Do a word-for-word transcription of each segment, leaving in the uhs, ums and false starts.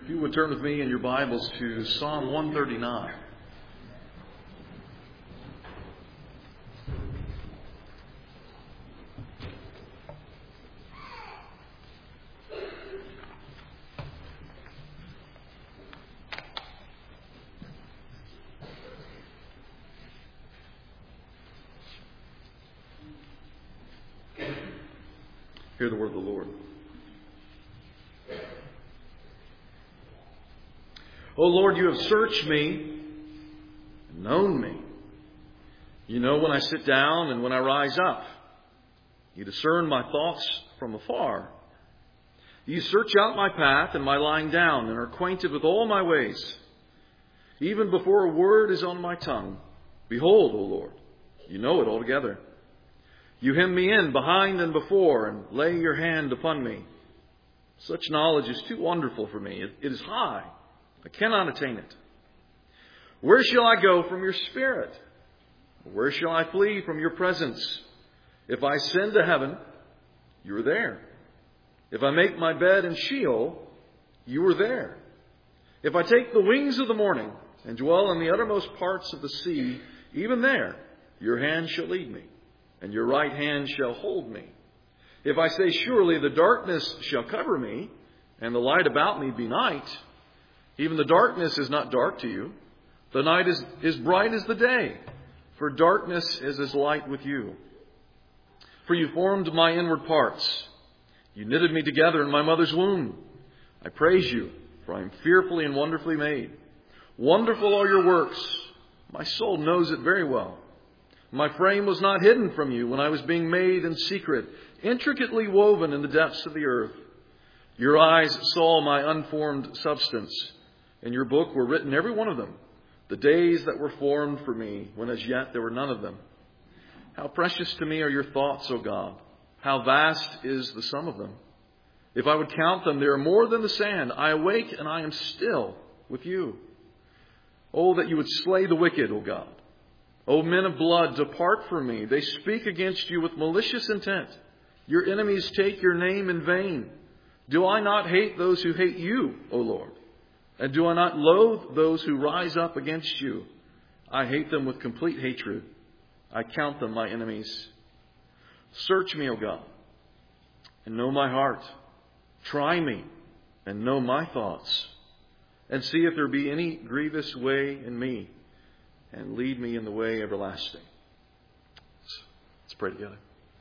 If you would turn with me in your Bibles to Psalm one thirty-nine. Hear the word of the Lord. O Lord, you have searched me and known me. You know when I sit down and when I rise up. You discern my thoughts from afar. You search out my path and my lying down and are acquainted with all my ways. Even before a word is on my tongue, behold, O Lord, you know it altogether. You hem me in behind and before and lay your hand upon me. Such knowledge is too wonderful for me. It, it is high. I cannot attain it. Where shall I go from your spirit? Where shall I flee from your presence? If I ascend to heaven, you are there. If I make my bed in Sheol, you are there. If I take the wings of the morning and dwell in the uttermost parts of the sea, even there your hand shall lead me, and your right hand shall hold me. If I say, surely the darkness shall cover me, and the light about me be night, even the darkness is not dark to you. The night is, is bright as the day, for darkness is as light with you. For you formed my inward parts. You knitted me together in my mother's womb. I praise you, for I am fearfully and wonderfully made. Wonderful are your works. My soul knows it very well. My frame was not hidden from you when I was being made in secret, intricately woven in the depths of the earth. Your eyes saw my unformed substance. In your book were written every one of them, the days that were formed for me, when as yet there were none of them. How precious to me are your thoughts, O God. How vast is the sum of them. If I would count them, they are more than the sand. I awake and I am still with you. Oh, that you would slay the wicked, O God. O men of blood, depart from me. They speak against you with malicious intent. Your enemies take your name in vain. Do I not hate those who hate you, O Lord? And do I not loathe those who rise up against you? I hate them with complete hatred. I count them my enemies. Search me, O God, and know my heart. Try me and know my thoughts. And see if there be any grievous way in me. And lead me in the way everlasting. Let's pray together.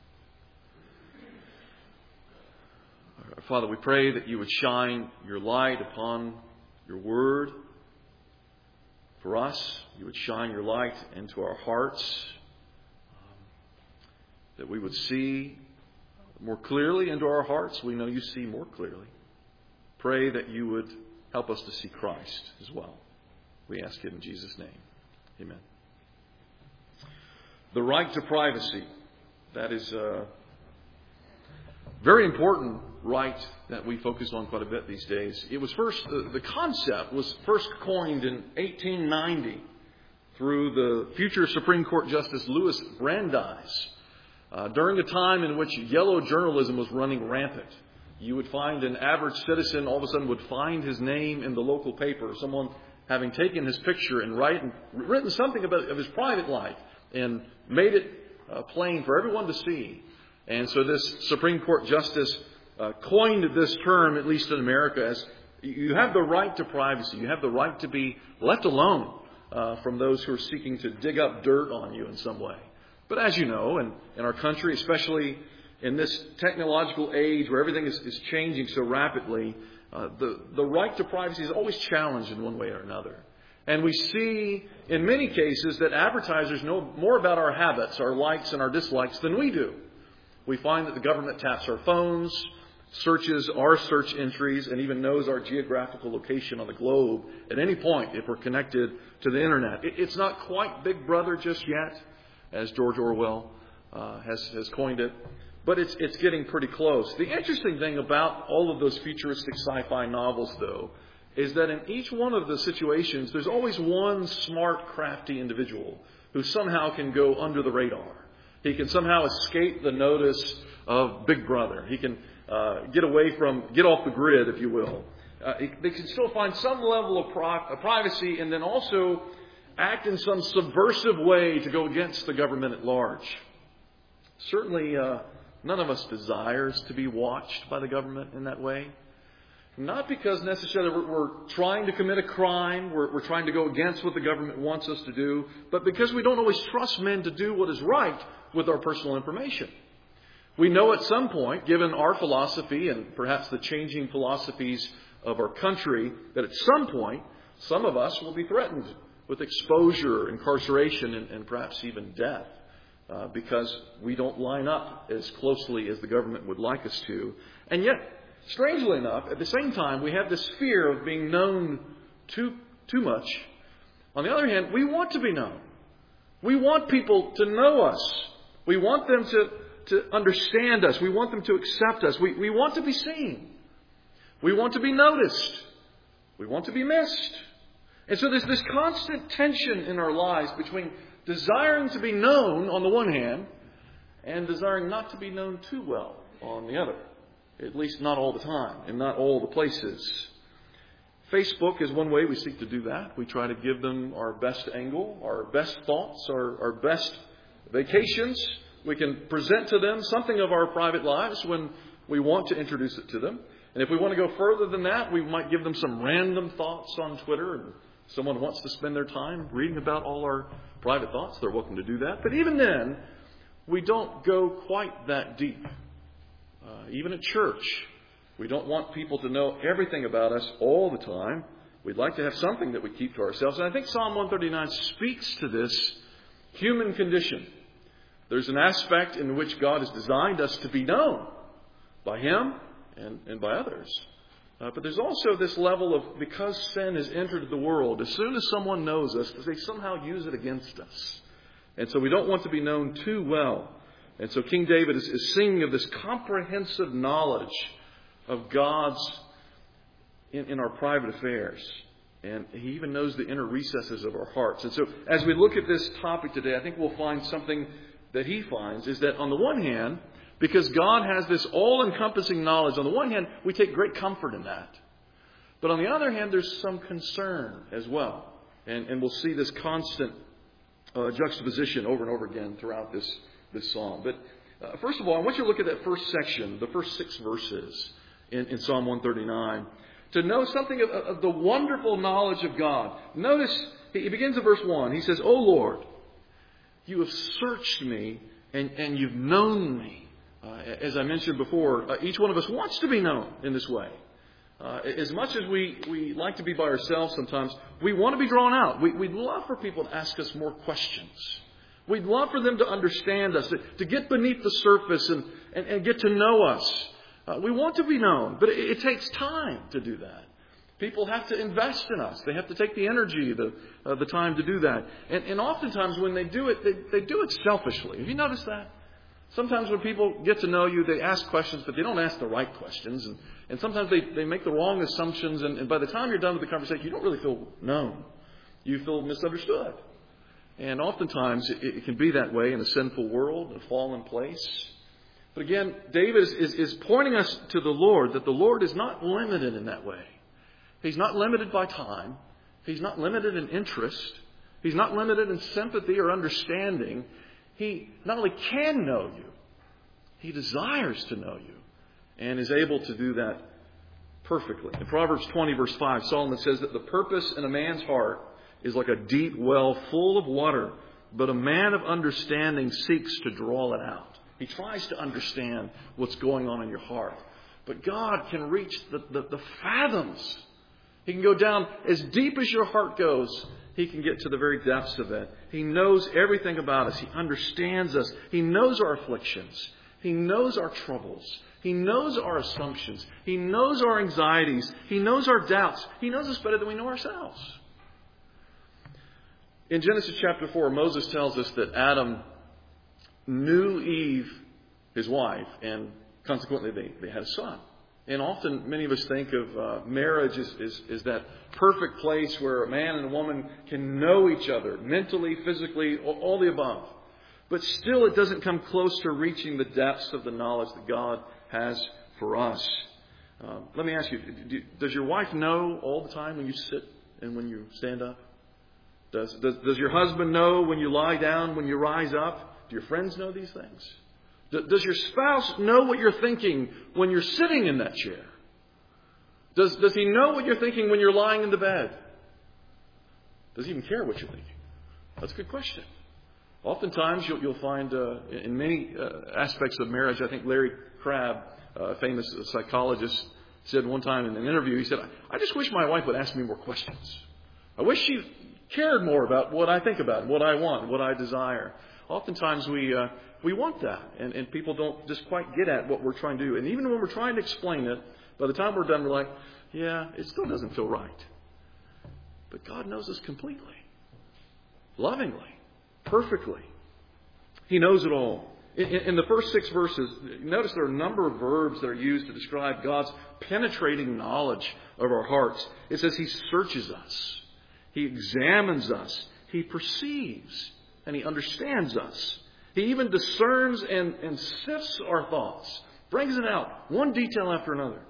Father, we pray that you would shine your light upon your word for us. You would shine your light into our hearts. Um, that we would see more clearly into our hearts. We know you see more clearly. Pray that you would help us to see Christ as well. We ask it in Jesus' name. Amen. The right to privacy. That is a very important right that we focus on quite a bit these days. It was first, the, the concept was first coined in eighteen ninety through the future Supreme Court Justice Louis Brandeis. Uh, during a time in which yellow journalism was running rampant. You would find an average citizen all of a sudden would find his name in the local paper. Someone having taken his picture and written, written something about of his private life and made it uh, plain for everyone to see. And so this Supreme Court Justice uh, coined this term, at least in America, as you have the right to privacy. You have the right to be left alone uh, from those who are seeking to dig up dirt on you in some way. But as you know, in, in our country, especially in this technological age where everything is, is changing so rapidly, uh, the, the right to privacy is always challenged in one way or another. And we see in many cases that advertisers know more about our habits, our likes and our dislikes than we do. We find that the government taps our phones, searches our search entries, and even knows our geographical location on the globe at any point if we're connected to the internet. It, it's not quite Big Brother just yet, as George Orwell uh, has, has coined it. But it's it's getting pretty close. The interesting thing about all of those futuristic sci-fi novels, though, is that in each one of the situations, there's always one smart, crafty individual who somehow can go under the radar. He can somehow escape the notice of Big Brother. He can uh, get away from, get off the grid, if you will. Uh, they can still find some level of, pri- of privacy and then also act in some subversive way to go against the government at large. Certainly, uh, none of us desires to be watched by the government in that way. Not because necessarily we're, we're trying to commit a crime, we're, we're trying to go against what the government wants us to do, but because we don't always trust men to do what is right with our personal information. We know at some point, given our philosophy and perhaps the changing philosophies of our country, that at some point, some of us will be threatened with exposure, incarceration, and, and perhaps even death uh, because we don't line up as closely as the government would like us to. And yet, strangely enough, at the same time, we have this fear of being known too, too much. On the other hand, we want to be known. We want people to know us. We want them to, to understand us. We want them to accept us. We, we want to be seen. We want to be noticed. We want to be missed. And so there's this constant tension in our lives between desiring to be known on the one hand and desiring not to be known too well on the other. At least not all the time and not all the places. Facebook is one way we seek to do that. We try to give them our best angle, our best thoughts, our, our best vacations. We can present to them something of our private lives when we want to introduce it to them. And if we want to go further than that, we might give them some random thoughts on Twitter. And someone wants to spend their time reading about all our private thoughts, they're welcome to do that. But even then, we don't go quite that deep. Uh, even at church, we don't want people to know everything about us all the time. We'd like to have something that we keep to ourselves. And I think Psalm one thirty-nine speaks to this human condition. There's an aspect in which God has designed us to be known by Him and, and by others. Uh, but there's also this level of, because sin has entered the world, as soon as someone knows us, they somehow use it against us. And so we don't want to be known too well. And so King David is, is singing of this comprehensive knowledge of God's in, in our private affairs. And He even knows the inner recesses of our hearts. And so as we look at this topic today, I think we'll find something that he finds is that on the one hand, because God has this all-encompassing knowledge, on the one hand, we take great comfort in that. But on the other hand, there's some concern as well. And, and we'll see this constant uh, juxtaposition over and over again throughout this, this psalm. But uh, first of all, I want you to look at that first section, the first six verses in, in Psalm one thirty-nine, to know something of, of the wonderful knowledge of God. Notice, he begins at verse one. He says, "O Lord, you have searched me and, and you've known me." Uh, as I mentioned before, uh, each one of us wants to be known in this way. Uh, as much as we, we like to be by ourselves sometimes, we want to be drawn out. We, we'd love for people to ask us more questions. We'd love for them to understand us, to, to get beneath the surface and, and, and get to know us. Uh, we want to be known, but it, it takes time to do that. People have to invest in us. They have to take the energy, the uh, the time to do that. And, and oftentimes when they do it, they, they do it selfishly. Have you noticed that? Sometimes when people get to know you, they ask questions, but they don't ask the right questions. And, and sometimes they, they make the wrong assumptions. And, and by the time you're done with the conversation, you don't really feel known. You feel misunderstood. And oftentimes it, it can be that way in a sinful world, a fallen place. But again, David is, is, is pointing us to the Lord, that the Lord is not limited in that way. He's not limited by time. He's not limited in interest. He's not limited in sympathy or understanding. He not only can know you, He desires to know you and is able to do that perfectly. In Proverbs twenty, verse five, Solomon says that the purpose in a man's heart is like a deep well full of water, but a man of understanding seeks to draw it out. He tries to understand what's going on in your heart. But God can reach the, the, the fathoms. He can go down as deep as your heart goes. He can get to the very depths of it. He knows everything about us. He understands us. He knows our afflictions. He knows our troubles. He knows our assumptions. He knows our anxieties. He knows our doubts. He knows us better than we know ourselves. In Genesis chapter four, Moses tells us that Adam knew Eve, his wife, and consequently they, they had a son. And often many of us think of uh, marriage as, as, as that perfect place where a man and a woman can know each other mentally, physically, all, all the above. But still it doesn't come close to reaching the depths of the knowledge that God has for us. Uh, let me ask you, do, does your wife know all the time when you sit and when you stand up? Does, does, does your husband know when you lie down, when you rise up? Do your friends know these things? Do, does your spouse know what you're thinking when you're sitting in that chair? Does, does he know what you're thinking when you're lying in the bed? Does he even care what you're thinking? That's a good question. Oftentimes you'll, you'll find uh, in many uh, aspects of marriage, I think Larry Crabb, a famous psychologist, said one time in an interview, he said, I just wish my wife would ask me more questions. I wish she cared more about what I think about, what I want, what I desire. Oftentimes we uh, we want that, and, and people don't just quite get at what we're trying to do. And even when we're trying to explain it, by the time we're done, we're like, yeah, it still doesn't feel right. But God knows us completely, lovingly, perfectly. He knows it all. In, in the first six verses, notice there are a number of verbs that are used to describe God's penetrating knowledge of our hearts. It says He searches us. He examines us. He perceives. And He understands us. He even discerns and, and sifts our thoughts. Brings it out. One detail after another.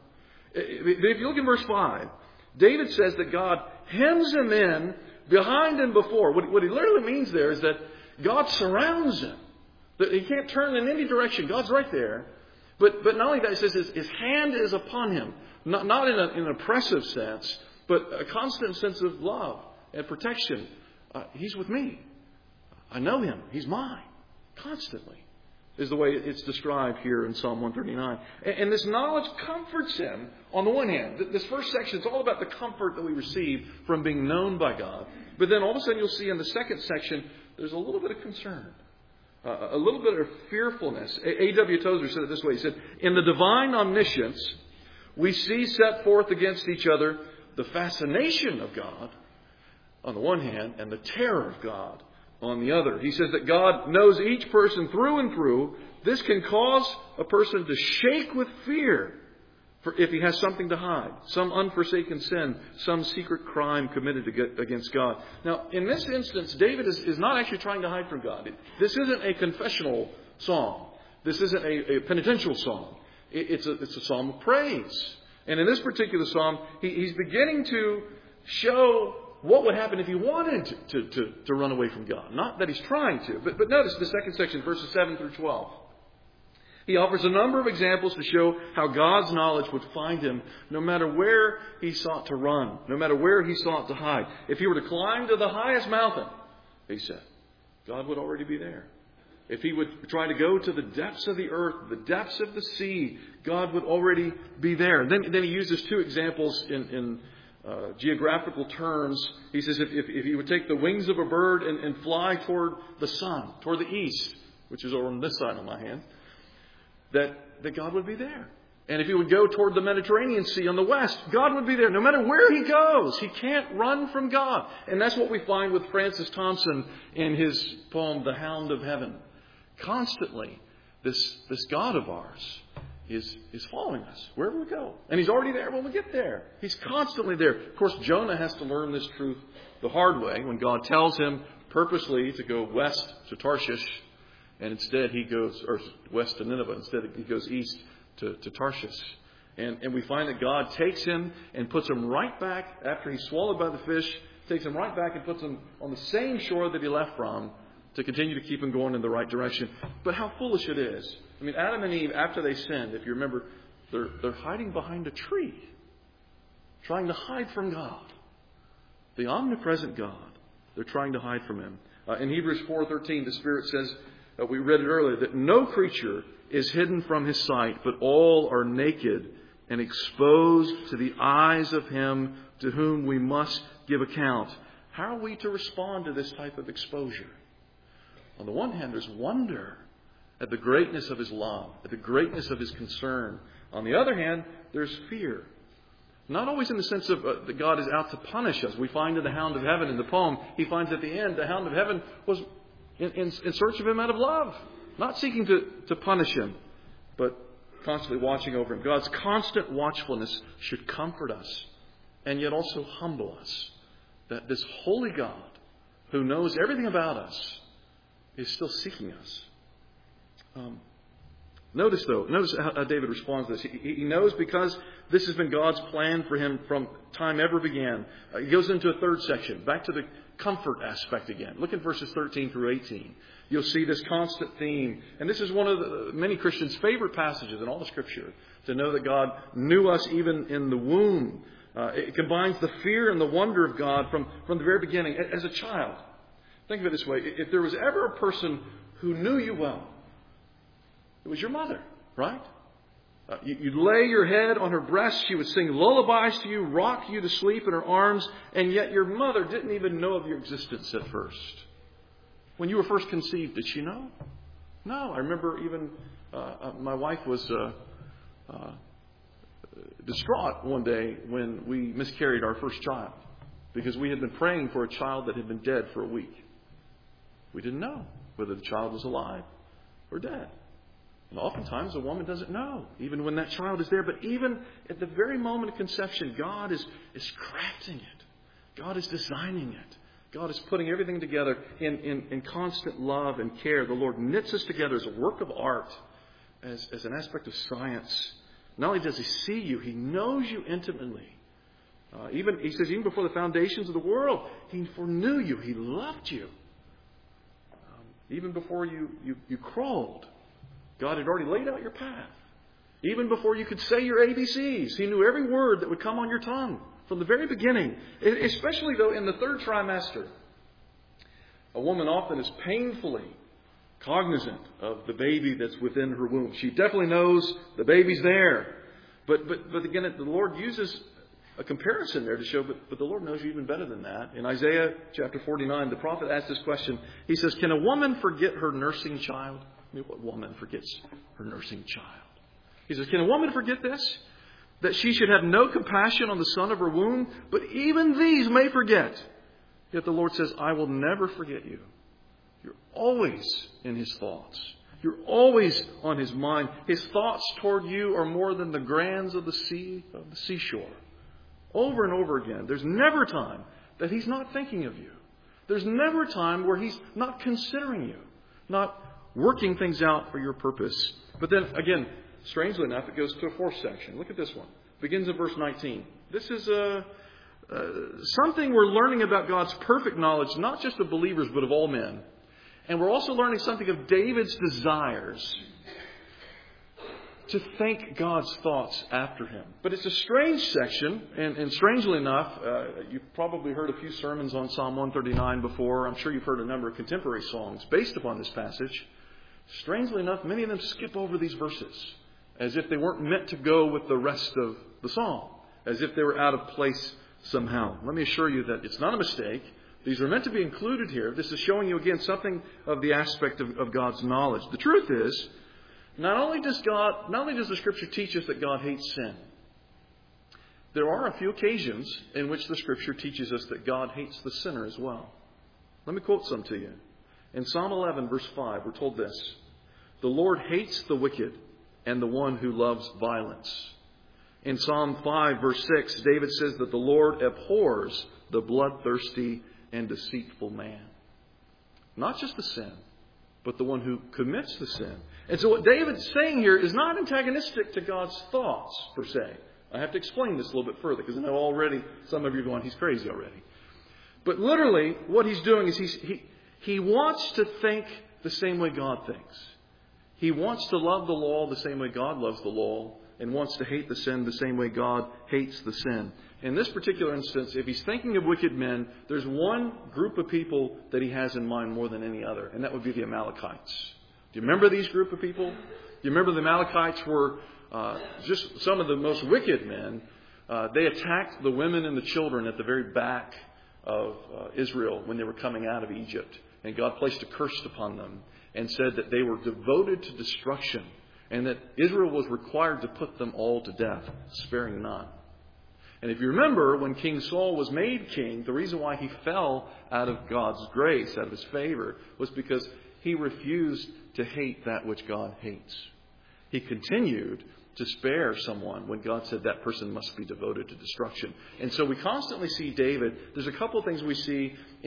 If you look in verse five, David says that God hems him in behind and before. What, what he literally means there is that God surrounds him. That he can't turn in any direction. God's right there. But but not only that, it says his, his hand is upon him. Not, not in, a, in an oppressive sense, but a constant sense of love and protection. Uh, he's with me. I know him. He's mine. Constantly is the way it's described here in Psalm one thirty-nine. And, and this knowledge comforts him on the one hand. This first section is all about the comfort that we receive from being known by God. But then all of a sudden you'll see in the second section, there's a little bit of concern. Uh, a little bit of fearfulness. A W Tozer said it this way. He said, in the divine omniscience, we see set forth against each other the fascination of God on the one hand and the terror of God on the other. He says that God knows each person through and through. This can cause a person to shake with fear for if he has something to hide, some unforsaken sin, some secret crime committed against God. Now, in this instance, David is, is not actually trying to hide from God. This isn't a confessional song. This isn't a, a penitential song. It, it's, a, it's a psalm of praise. And in this particular psalm, he, he's beginning to show what would happen if he wanted to, to, to, to run away from God. Not that he's trying to. But, but notice the second section, verses seven through twelve. He offers a number of examples to show how God's knowledge would find him no matter where he sought to run, no matter where he sought to hide. If he were to climb to the highest mountain, he said, God would already be there. If he would try to go to the depths of the earth, the depths of the sea, God would already be there. Then, then he uses two examples in, in uh, geographical terms. He says if, if, if he would take the wings of a bird and, and fly toward the sun, toward the east, which is over on this side of my hand, that, that God would be there. And if he would go toward the Mediterranean Sea on the west, God would be there. No matter where he goes, he can't run from God. And that's what we find with Francis Thompson in his poem, The Hound of Heaven. Constantly, this, this God of ours is, is following us wherever we go. And he's already there when we get there. He's constantly there. Of course, Jonah has to learn this truth the hard way when God tells him purposely to go west to Tarshish. And instead he goes, or west to Nineveh, instead he goes east to, to Tarshish. And, and we find that God takes him and puts him right back, after he's swallowed by the fish, takes him right back and puts him on the same shore that he left from to continue to keep him going in the right direction. But how foolish it is. I mean, Adam and Eve, after they sinned, if you remember, they're, they're hiding behind a tree, trying to hide from God. The omnipresent God. They're trying to hide from him. Uh, in Hebrews four thirteen, the Spirit says, Uh, we read it earlier, that no creature is hidden from his sight, but all are naked and exposed to the eyes of him to whom we must give account. How are we to respond to this type of exposure? On the one hand, there's wonder at the greatness of his love, at the greatness of his concern. On the other hand, there's fear. Not always in the sense of uh, that God is out to punish us. We find in the Hound of Heaven, in the poem, he finds at the end, the Hound of Heaven was In, in, in search of him out of love. Not seeking to, to punish him, but constantly watching over him. God's constant watchfulness should comfort us and yet also humble us. That this holy God, who knows everything about us, is still seeking us. Um, Notice, though, notice how David responds to this. He, he knows because this has been God's plan for him from time ever began. Uh, he goes into a third section, back to the comfort aspect again. Look at verses thirteen through eighteen. You'll see this constant theme. And this is one of the, many Christians' favorite passages in all the Scripture, to know that God knew us even in the womb. Uh, it combines the fear and the wonder of God from, from the very beginning. As a child, think of it this way. If there was ever a person who knew you well, it was your mother, right? Uh, you, you'd lay your head on her breast. She would sing lullabies to you, rock you to sleep in her arms. And yet your mother didn't even know of your existence at first. When you were first conceived, did she know? No. I remember even uh, uh, my wife was uh, uh, distraught one day when we miscarried our first child, because we had been praying for a child that had been dead for a week. We didn't know whether the child was alive or dead. And oftentimes a woman doesn't know, even when that child is there. But even at the very moment of conception, God is, is crafting it. God is designing it. God is putting everything together in, in, in constant love and care. The Lord knits us together as a work of art, as, as an aspect of science. Not only does He see you, He knows you intimately. Uh, even He says, even before the foundations of the world, He foreknew you. He loved you. Um, even before you, you, you crawled, God had already laid out your path. Even before you could say your A B Cs, He knew every word that would come on your tongue from the very beginning. Especially, though, in the third trimester. A woman often is painfully cognizant of the baby that's within her womb. She definitely knows the baby's there. But but but again, the Lord uses a comparison there to show, but, but the Lord knows you even better than that. In Isaiah chapter forty-nine, the prophet asks this question. He says, can a woman forget her nursing child? I mean, what woman forgets her nursing child? He says, can a woman forget this? That she should have no compassion on the son of her womb? But even these may forget. Yet the Lord says, I will never forget you. You're always in His thoughts. You're always on His mind. His thoughts toward you are more than the grands of the sea, of the seashore. Over and over again. There's never a time that He's not thinking of you. There's never a time where He's not considering you, not working things out for your purpose. But then again, strangely enough, it goes to a fourth section. Look at this one. It begins in verse nineteen. This is a, uh, something we're learning about God's perfect knowledge, not just of believers, but of all men. And we're also learning something of David's desires to think God's thoughts after him. But it's a strange section, and, and strangely enough, uh, you've probably heard a few sermons on Psalm one thirty-nine before. I'm sure you've heard a number of contemporary songs based upon this passage. Strangely enough, many of them skip over these verses as if they weren't meant to go with the rest of the psalm, as if they were out of place somehow. Let me assure you that it's not a mistake. These are meant to be included here. This is showing you, again, something of the aspect of, of God's knowledge. The truth is, not only does God, not only does the Scripture teach us that God hates sin, there are a few occasions in which the Scripture teaches us that God hates the sinner as well. Let me quote some to you. In Psalm eleven, verse five, we're told this: the Lord hates the wicked and the one who loves violence. In Psalm five, verse six, David says that the Lord abhors the bloodthirsty and deceitful man. Not just the sin, but the one who commits the sin. And so what David's saying here is not antagonistic to God's thoughts, per se. I have to explain this a little bit further, because I know already some of you are going, he's crazy already. But literally, what he's doing is he's, he, he wants to think the same way God thinks. He wants to love the law the same way God loves the law, and wants to hate the sin the same way God hates the sin. In this particular instance, if he's thinking of wicked men, there's one group of people that he has in mind more than any other, and that would be the Amalekites. Do you remember these group of people? Do you remember the Amalekites were uh, just some of the most wicked men? Uh, they attacked the women and the children at the very back of uh, Israel when they were coming out of Egypt. And God placed a curse upon them and said that they were devoted to destruction, and that Israel was required to put them all to death, sparing none. And if you remember, when King Saul was made king, the reason why he fell out of God's grace, out of His favor, was because he refused to hate that which God hates. He continued to spare someone when God said that person must be devoted to destruction. And so we constantly see David. There's a couple of things we see in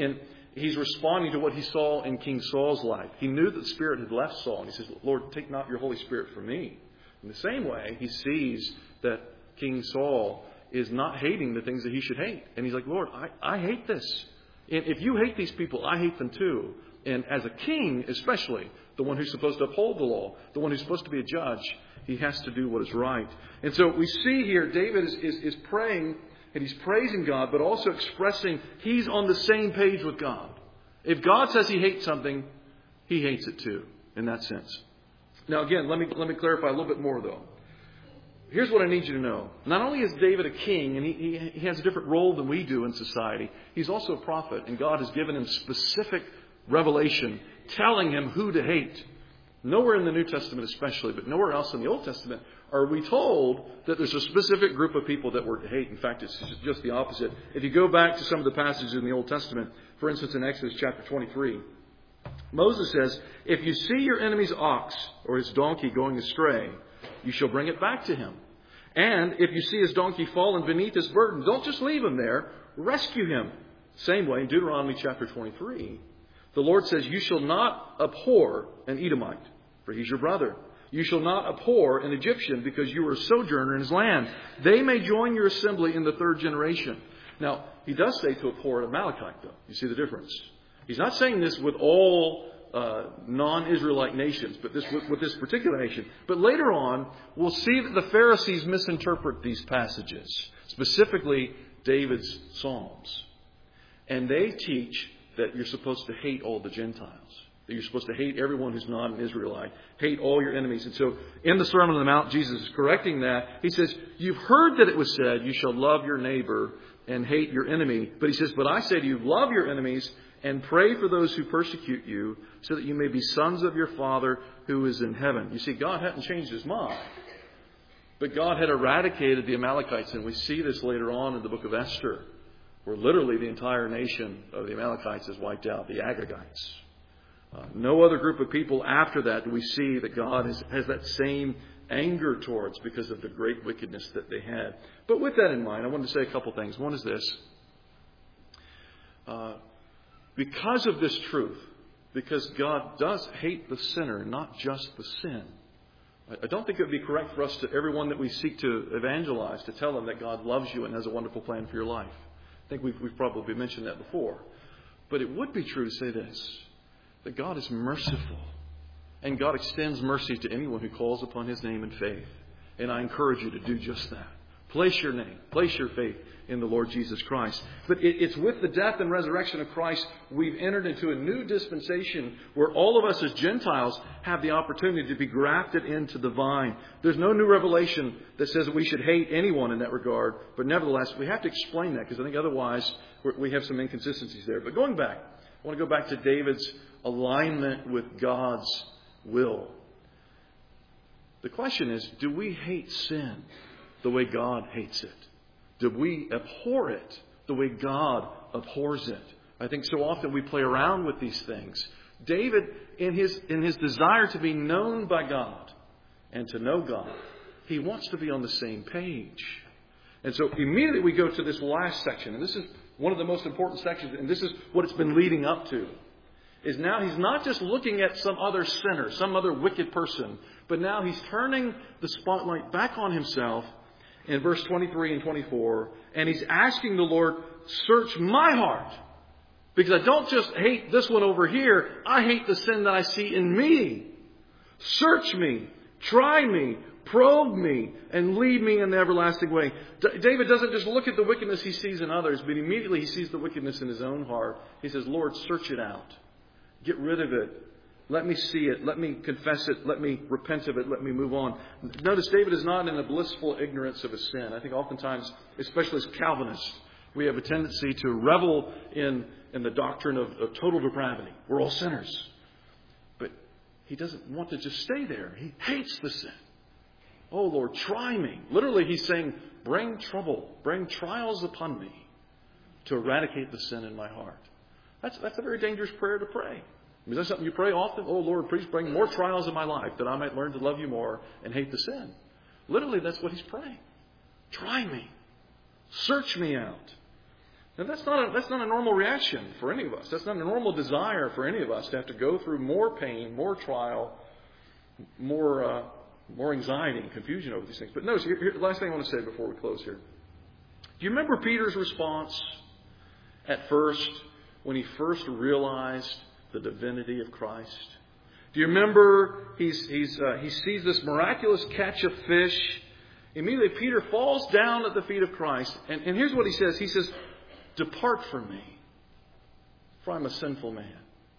he's responding to what he saw in King Saul's life. He knew that the Spirit had left Saul. And he says, Lord, take not your Holy Spirit from me. In the same way, he sees that King Saul is not hating the things that he should hate. And he's like, Lord, I, I hate this. And if you hate these people, I hate them too. And as a king, especially, the one who's supposed to uphold the law, the one who's supposed to be a judge, he has to do what is right. And so we see here David is, is, is praying, and he's praising God, but also expressing he's on the same page with God. If God says he hates something, he hates it too, in that sense. Now again, let me let me clarify a little bit more though. Here's what I need you to know. Not only is David a king, and he, he, he has a different role than we do in society, he's also a prophet, and God has given him specific revelation telling him who to hate. Nowhere in the New Testament especially, but nowhere else in the Old Testament are we told that there's a specific group of people that we're to hate. In fact, it's just the opposite. If you go back to some of the passages in the Old Testament, for instance in Exodus chapter twenty-three, Moses says, if you see your enemy's ox or his donkey going astray, you shall bring it back to him. And if you see his donkey fallen beneath his burden, don't just leave him there. Rescue him. Same way in Deuteronomy chapter twenty-three, the Lord says, you shall not abhor an Edomite, for he's your brother. You shall not abhor an Egyptian, because you are a sojourner in his land. They may join your assembly in the third generation. Now, he does say to abhor an Amalekite, though. You see the difference. He's not saying this with all uh, non-Israelite nations, but this with, with this particular nation. But later on, we'll see that the Pharisees misinterpret these passages, specifically David's Psalms. And they teach that you're supposed to hate all the Gentiles. That you're supposed to hate everyone who's not an Israelite. Hate all your enemies. And so in the Sermon on the Mount, Jesus is correcting that. He says, you've heard that it was said, you shall love your neighbor and hate your enemy. But he says, but I say to you, love your enemies and pray for those who persecute you, so that you may be sons of your Father who is in heaven. You see, God hadn't changed his mind. But God had eradicated the Amalekites. And we see this later on in the book of Esther, where literally the entire nation of the Amalekites is wiped out, the Agagites. Uh, no other group of people after that do we see that God has, has that same anger towards, because of the great wickedness that they had. But with that in mind, I wanted to say a couple things. One is this. Uh, because of this truth, because God does hate the sinner, not just the sin, I don't think it would be correct for us to everyone that we seek to evangelize to tell them that God loves you and has a wonderful plan for your life. I think we've, we've probably mentioned that before. But it would be true to say this, that God is merciful. And God extends mercy to anyone who calls upon his name in faith. And I encourage you to do just that. Place your name, place your faith in the Lord Jesus Christ. But it, it's with the death and resurrection of Christ, we've entered into a new dispensation where all of us as Gentiles have the opportunity to be grafted into the vine. There's no new revelation that says that we should hate anyone in that regard. But nevertheless, we have to explain that, because I think otherwise we have some inconsistencies there. But going back, I want to go back to David's alignment with God's will. The question is, do we hate sin the way God hates it? Do we abhor it the way God abhors it? I think so often we play around with these things. David, in his, in his desire to be known by God and to know God, he wants to be on the same page. And so immediately we go to this last section. And this is one of the most important sections. And this is what it's been leading up to. Is now he's not just looking at some other sinner, some other wicked person. But now he's turning the spotlight back on himself in verse twenty-three and twenty-four. And he's asking the Lord, search my heart. Because I don't just hate this one over here. I hate the sin that I see in me. Search me. Try me. Probe me. And lead me in the everlasting way. D- David doesn't just look at the wickedness he sees in others. But immediately he sees the wickedness in his own heart. He says, Lord, search it out. Get rid of it. Let me see it. Let me confess it. Let me repent of it. Let me move on. Notice David is not in a blissful ignorance of his sin. I think oftentimes, especially as Calvinists, we have a tendency to revel in, in the doctrine of, of total depravity. We're all sinners. But he doesn't want to just stay there. He hates the sin. Oh, Lord, try me. Literally, he's saying, bring trouble, bring trials upon me to eradicate the sin in my heart. That's, that's a very dangerous prayer to pray. Is that something you pray often? Oh, Lord, please bring more trials in my life that I might learn to love you more and hate the sin. Literally, that's what he's praying. Try me. Search me out. And that's not a, that's not a normal reaction for any of us. That's not a normal desire for any of us to have to go through more pain, more trial, more uh, more anxiety and confusion over these things. But notice, here, here, the last thing I want to say before we close here. Do you remember Peter's response at first when he first realized the divinity of Christ? Do you remember he's, he's, uh, he sees this miraculous catch of fish? Immediately Peter falls down at the feet of Christ. And, and here's what he says. He says, "Depart from me, for I'm a sinful man."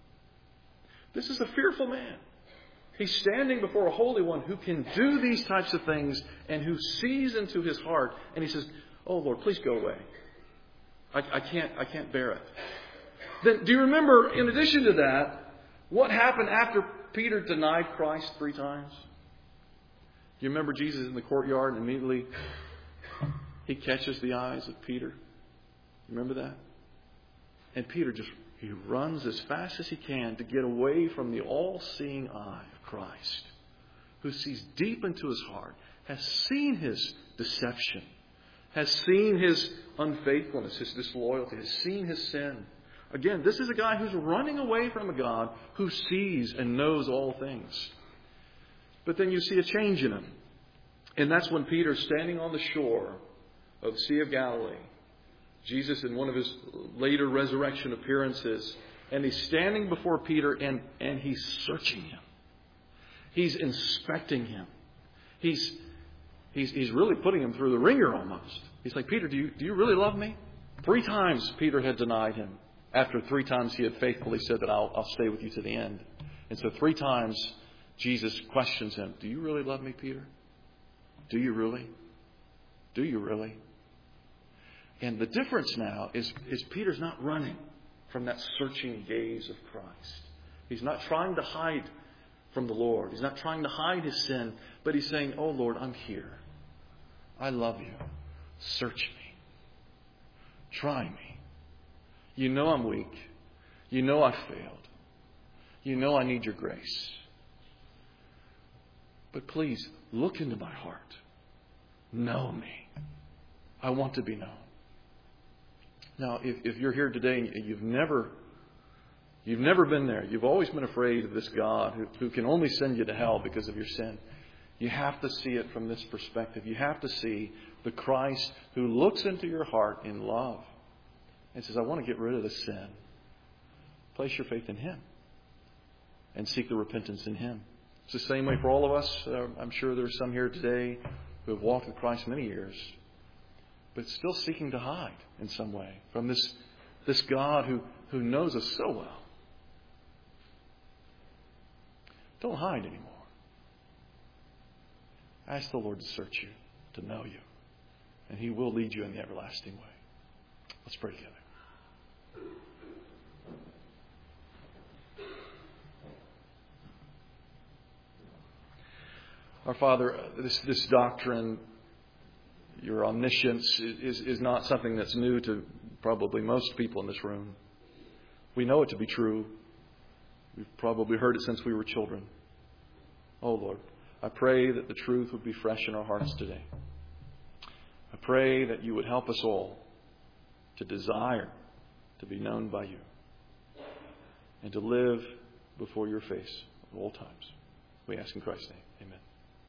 This is a fearful man. He's standing before a holy one who can do these types of things and who sees into his heart. And he says, "Oh Lord, please go away. I, I can't, I can't bear it." Then, do you remember, in addition to that, what happened after Peter denied Christ three times? You remember Jesus in the courtyard and immediately he catches the eyes of Peter? You remember that? And Peter just, he runs as fast as he can to get away from the all-seeing eye of Christ, who sees deep into his heart, has seen his deception, has seen his unfaithfulness, his disloyalty, has seen his sin. Again, this is a guy who's running away from a God who sees and knows all things. But then you see a change in him. And that's when Peter's standing on the shore of the Sea of Galilee. Jesus in one of his later resurrection appearances. And he's standing before Peter and, and he's searching him. He's inspecting him. He's, he's, he's really putting him through the ringer almost. He's like, "Peter, do you, do you really love me?" Three times Peter had denied him. After three times he had faithfully said that I'll, I'll stay with you to the end. And so three times Jesus questions him. "Do you really love me, Peter? Do you really? Do you really?" And the difference now is, is Peter's not running from that searching gaze of Christ. He's not trying to hide from the Lord. He's not trying to hide his sin. But he's saying, "Oh Lord, I'm here. I love you. Search me. Try me. You know I'm weak. You know I've failed. You know I need your grace. But please, look into my heart. Know me. I want to be known." Now, if, if you're here today and you've never, you've never been there, you've always been afraid of this God who, who can only send you to hell because of your sin, you have to see it from this perspective. You have to see the Christ who looks into your heart in love and says, "I want to get rid of this sin." Place your faith in Him and seek the repentance in Him. It's the same way for all of us. Uh, I'm sure there's some here today who have walked with Christ many years, but still seeking to hide in some way from this, this God who, who knows us so well. Don't hide anymore. Ask the Lord to search you, to know you, and He will lead you in the everlasting way. Let's pray together. Our Father, this, this doctrine, your omniscience, is, is not something that's new to probably most people in this room. We know it to be true. We've probably heard it since we were children. Oh Lord, I pray that the truth would be fresh in our hearts today. I pray that you would help us all to desire to be known by you and to live before your face at all times. We ask in Christ's name. Amen.